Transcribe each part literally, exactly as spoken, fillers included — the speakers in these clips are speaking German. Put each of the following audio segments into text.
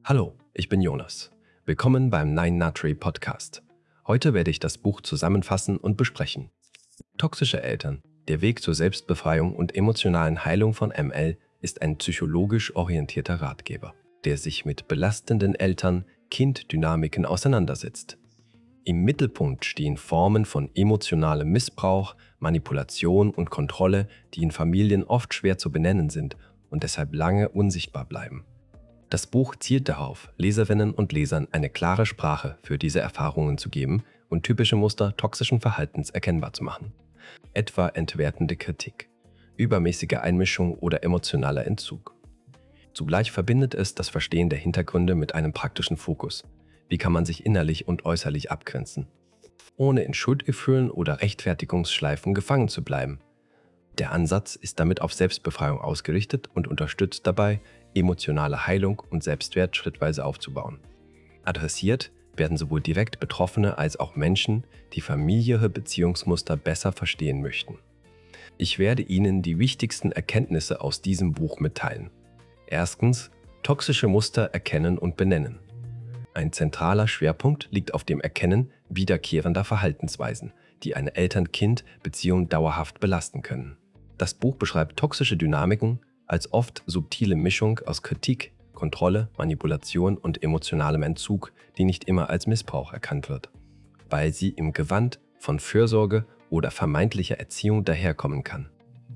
Hallo, ich bin Jonas. Willkommen beim Nine Nutri Podcast. Heute werde ich das Buch zusammenfassen und besprechen. Toxische Eltern. Der Weg zur Selbstbefreiung und emotionalen Heilung von M L ist ein psychologisch orientierter Ratgeber, der sich mit belastenden Eltern-Kind-Dynamiken auseinandersetzt. Im Mittelpunkt stehen Formen von emotionalem Missbrauch, Manipulation und Kontrolle, die in Familien oft schwer zu benennen sind und deshalb lange unsichtbar bleiben. Das Buch zielt darauf, Leserinnen und Lesern eine klare Sprache für diese Erfahrungen zu geben und typische Muster toxischen Verhaltens erkennbar zu machen. Etwa entwertende Kritik, übermäßige Einmischung oder emotionaler Entzug. Zugleich verbindet es das Verstehen der Hintergründe mit einem praktischen Fokus. Wie kann man sich innerlich und äußerlich abgrenzen, ohne in Schuldgefühlen oder Rechtfertigungsschleifen gefangen zu bleiben? Der Ansatz ist damit auf Selbstbefreiung ausgerichtet und unterstützt dabei, emotionale Heilung und Selbstwert schrittweise aufzubauen. Adressiert werden sowohl direkt Betroffene als auch Menschen, die familiäre Beziehungsmuster besser verstehen möchten. Ich werde Ihnen die wichtigsten Erkenntnisse aus diesem Buch mitteilen. Erstens, toxische Muster erkennen und benennen. Ein zentraler Schwerpunkt liegt auf dem Erkennen wiederkehrender Verhaltensweisen, die eine Eltern-Kind-Beziehung dauerhaft belasten können. Das Buch beschreibt toxische Dynamiken als oft subtile Mischung aus Kritik, Kontrolle, Manipulation und emotionalem Entzug, die nicht immer als Missbrauch erkannt wird, weil sie im Gewand von Fürsorge oder vermeintlicher Erziehung daherkommen kann.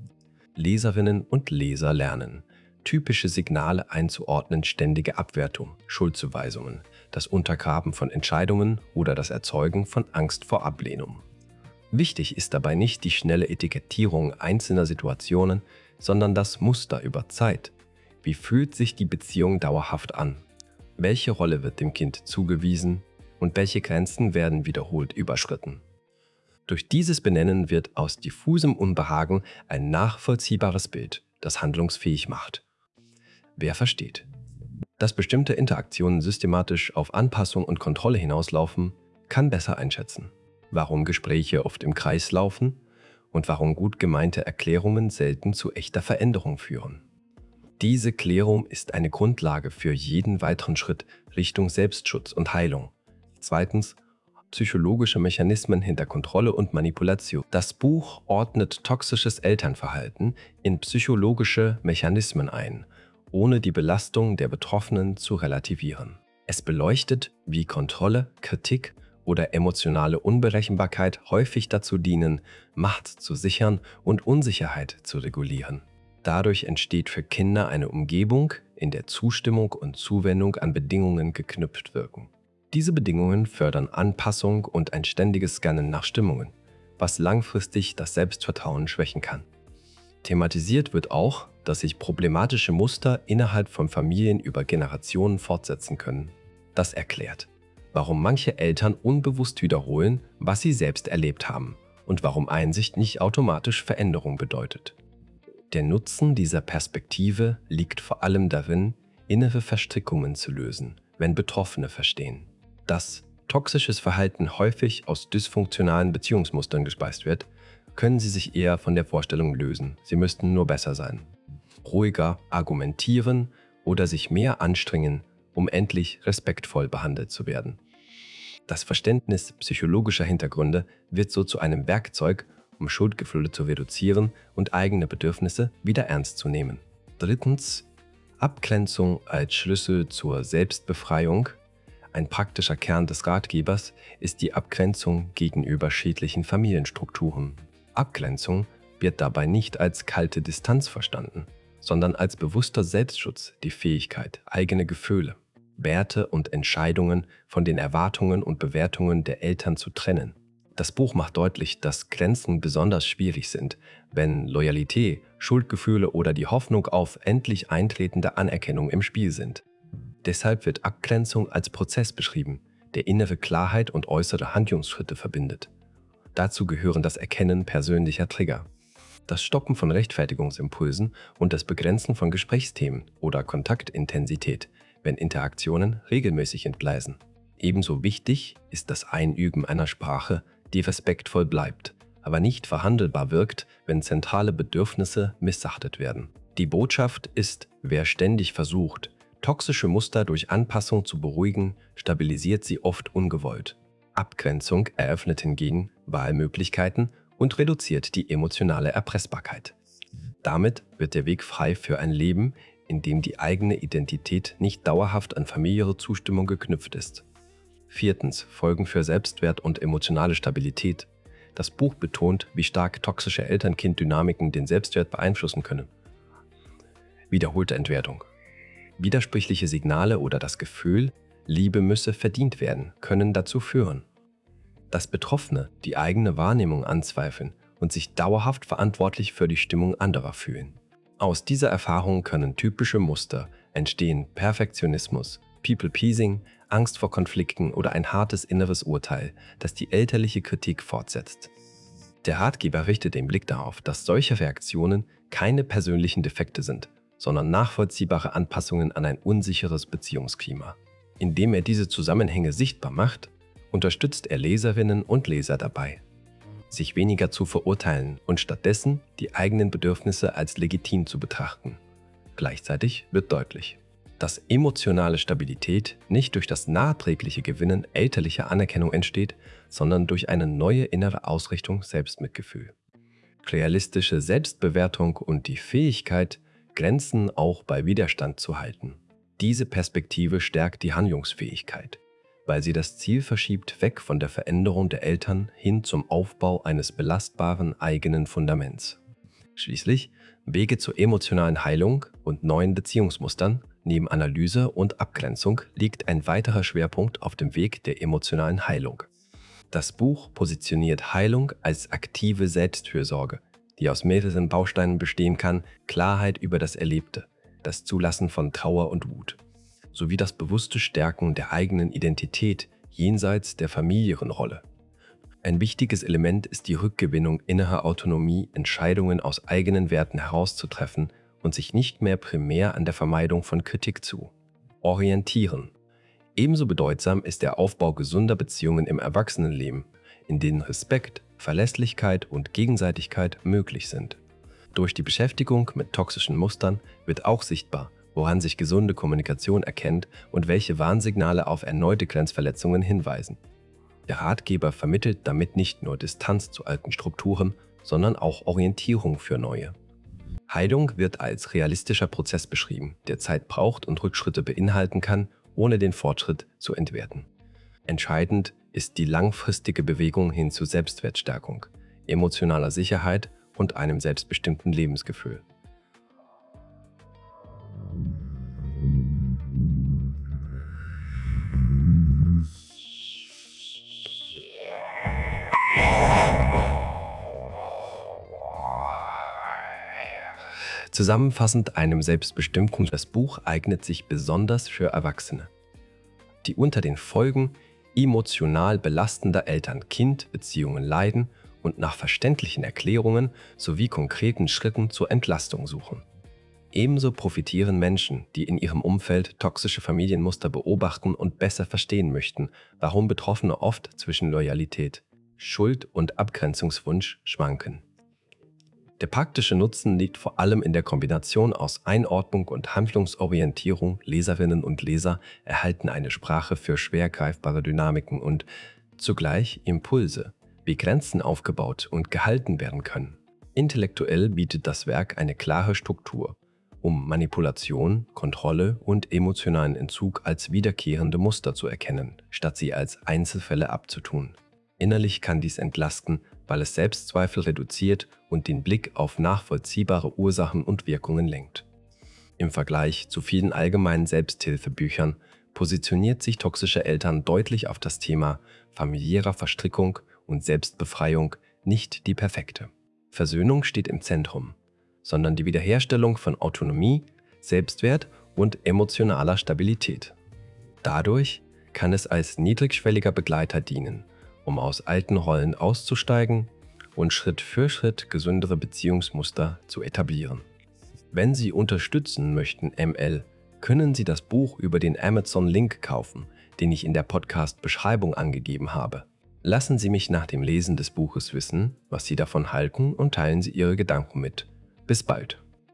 Leserinnen und Leser lernen, typische Signale einzuordnen: ständige Abwertung, Schuldzuweisungen, das Untergraben von Entscheidungen oder das Erzeugen von Angst vor Ablehnung. Wichtig ist dabei nicht die schnelle Etikettierung einzelner Situationen, sondern das Muster über Zeit. Wie fühlt sich die Beziehung dauerhaft an? Welche Rolle wird dem Kind zugewiesen und welche Grenzen werden wiederholt überschritten? Durch dieses Benennen wird aus diffusem Unbehagen ein nachvollziehbares Bild, das handlungsfähig macht. Wer versteht, dass bestimmte Interaktionen systematisch auf Anpassung und Kontrolle hinauslaufen, kann besser einschätzen, warum Gespräche oft im Kreis laufen und warum gut gemeinte Erklärungen selten zu echter Veränderung führen. Diese Klärung ist eine Grundlage für jeden weiteren Schritt Richtung Selbstschutz und Heilung. Zweitens, psychologische Mechanismen hinter Kontrolle und Manipulation. Das Buch ordnet toxisches Elternverhalten in psychologische Mechanismen ein, ohne die Belastung der Betroffenen zu relativieren. Es beleuchtet, wie Kontrolle, Kritik oder emotionale Unberechenbarkeit häufig dazu dienen, Macht zu sichern und Unsicherheit zu regulieren. Dadurch entsteht für Kinder eine Umgebung, in der Zustimmung und Zuwendung an Bedingungen geknüpft wirken. Diese Bedingungen fördern Anpassung und ein ständiges Scannen nach Stimmungen, was langfristig das Selbstvertrauen schwächen kann. Thematisiert wird auch, dass sich problematische Muster innerhalb von Familien über Generationen fortsetzen können. Das erklärt, warum manche Eltern unbewusst wiederholen, was sie selbst erlebt haben und warum Einsicht nicht automatisch Veränderung bedeutet. Der Nutzen dieser Perspektive liegt vor allem darin, innere Verstrickungen zu lösen, wenn Betroffene verstehen, dass toxisches Verhalten häufig aus dysfunktionalen Beziehungsmustern gespeist wird, können sie sich eher von der Vorstellung lösen, sie müssten nur besser sein, ruhiger argumentieren oder sich mehr anstrengen, um endlich respektvoll behandelt zu werden. Das Verständnis psychologischer Hintergründe wird so zu einem Werkzeug, um Schuldgefühle zu reduzieren und eigene Bedürfnisse wieder ernst zu nehmen. Drittens, Abgrenzung als Schlüssel zur Selbstbefreiung. Ein praktischer Kern des Ratgebers ist die Abgrenzung gegenüber schädlichen Familienstrukturen. Abgrenzung wird dabei nicht als kalte Distanz verstanden, sondern als bewusster Selbstschutz, die Fähigkeit, eigene Gefühle, Werte und Entscheidungen von den Erwartungen und Bewertungen der Eltern zu trennen. Das Buch macht deutlich, dass Grenzen besonders schwierig sind, wenn Loyalität, Schuldgefühle oder die Hoffnung auf endlich eintretende Anerkennung im Spiel sind. Deshalb wird Abgrenzung als Prozess beschrieben, der innere Klarheit und äußere Handlungsschritte verbindet. Dazu gehören das Erkennen persönlicher Trigger, das Stoppen von Rechtfertigungsimpulsen und das Begrenzen von Gesprächsthemen oder Kontaktintensität, wenn Interaktionen regelmäßig entgleisen. Ebenso wichtig ist das Einüben einer Sprache, die respektvoll bleibt, aber nicht verhandelbar wirkt, wenn zentrale Bedürfnisse missachtet werden. Die Botschaft ist: Wer ständig versucht, Toxische Muster durch Anpassung zu beruhigen, stabilisiert sie oft ungewollt. Abgrenzung eröffnet hingegen Wahlmöglichkeiten und reduziert die emotionale Erpressbarkeit. Damit wird der Weg frei für ein Leben, in dem die eigene Identität nicht dauerhaft an familiäre Zustimmung geknüpft ist. Viertens. Folgen für Selbstwert und emotionale Stabilität. Das Buch betont, wie stark toxische Eltern-Kind-Dynamiken den Selbstwert beeinflussen können. Wiederholte Entwertung. Widersprüchliche Signale oder das Gefühl, Liebe müsse verdient werden, können dazu führen, dass Betroffene die eigene Wahrnehmung anzweifeln und sich dauerhaft verantwortlich für die Stimmung anderer fühlen. Aus dieser Erfahrung können typische Muster entstehen: Perfektionismus, People-Pleasing, Angst vor Konflikten oder ein hartes inneres Urteil, das die elterliche Kritik fortsetzt. Der Ratgeber richtet den Blick darauf, dass solche Reaktionen keine persönlichen Defekte sind, sondern nachvollziehbare Anpassungen an ein unsicheres Beziehungsklima. Indem er diese Zusammenhänge sichtbar macht, unterstützt er Leserinnen und Leser dabei, sich weniger zu verurteilen und stattdessen die eigenen Bedürfnisse als legitim zu betrachten. Gleichzeitig wird deutlich, dass emotionale Stabilität nicht durch das nachträgliche Gewinnen elterlicher Anerkennung entsteht, sondern durch eine neue innere Ausrichtung Selbstmitgefühl. Realistische Selbstbewertung und die Fähigkeit, Grenzen auch bei Widerstand zu halten. Diese Perspektive stärkt die Handlungsfähigkeit, weil sie das Ziel verschiebt weg von der Veränderung der Eltern hin zum Aufbau eines belastbaren eigenen Fundaments. Schließlich Wege zur emotionalen Heilung und neuen Beziehungsmustern. Neben Analyse und Abgrenzung liegt ein weiterer Schwerpunkt auf dem Weg der emotionalen Heilung. Das Buch positioniert Heilung als aktive Selbstfürsorge, die aus mehreren Bausteinen bestehen kann: Klarheit über das Erlebte, das Zulassen von Trauer und Wut, sowie das bewusste Stärken der eigenen Identität jenseits der familiären Rolle. Ein wichtiges Element ist die Rückgewinnung innerer Autonomie, Entscheidungen aus eigenen Werten herauszutreffen und sich nicht mehr primär an der Vermeidung von Kritik zu orientieren. Ebenso bedeutsam ist der Aufbau gesunder Beziehungen im Erwachsenenleben, in denen Respekt, Verlässlichkeit und Gegenseitigkeit möglich sind. Durch die Beschäftigung mit toxischen Mustern wird auch sichtbar, woran sich gesunde Kommunikation erkennt und welche Warnsignale auf erneute Grenzverletzungen hinweisen. Der Ratgeber vermittelt damit nicht nur Distanz zu alten Strukturen, sondern auch Orientierung für neue. Heilung wird als realistischer Prozess beschrieben, der Zeit braucht und Rückschritte beinhalten kann, ohne den Fortschritt zu entwerten. Entscheidend ist die langfristige Bewegung hin zu Selbstwertstärkung, emotionaler Sicherheit und einem selbstbestimmten Lebensgefühl. Zusammenfassend einem Selbstbestimmung: Das Buch eignet sich besonders für Erwachsene, die unter den Folgen emotional belastender Eltern-Kind-Beziehungen leiden und nach verständlichen Erklärungen sowie konkreten Schritten zur Entlastung suchen. Ebenso profitieren Menschen, die in ihrem Umfeld toxische Familienmuster beobachten und besser verstehen möchten, warum Betroffene oft zwischen Loyalität, Schuld und Abgrenzungswunsch schwanken. Der praktische Nutzen liegt vor allem in der Kombination aus Einordnung und Handlungsorientierung. Leserinnen und Leser erhalten eine Sprache für schwer greifbare Dynamiken und zugleich Impulse, wie Grenzen aufgebaut und gehalten werden können. Intellektuell bietet das Werk eine klare Struktur, um Manipulation, Kontrolle und emotionalen Entzug als wiederkehrende Muster zu erkennen, statt sie als Einzelfälle abzutun. Innerlich kann dies entlasten, weil es Selbstzweifel reduziert und den Blick auf nachvollziehbare Ursachen und Wirkungen lenkt. Im Vergleich zu vielen allgemeinen Selbsthilfebüchern positioniert sich Toxische Eltern deutlich auf das Thema familiärer Verstrickung und Selbstbefreiung, nicht die perfekte Versöhnung steht im Zentrum, sondern die Wiederherstellung von Autonomie, Selbstwert und emotionaler Stabilität. Dadurch kann es als niedrigschwelliger Begleiter dienen, um aus alten Rollen auszusteigen und Schritt für Schritt gesündere Beziehungsmuster zu etablieren. Wenn Sie unterstützen möchten M L, können Sie das Buch über den Amazon-Link kaufen, den ich in der Podcast-Beschreibung angegeben habe. Lassen Sie mich nach dem Lesen des Buches wissen, was Sie davon halten, und teilen Sie Ihre Gedanken mit. Bis bald!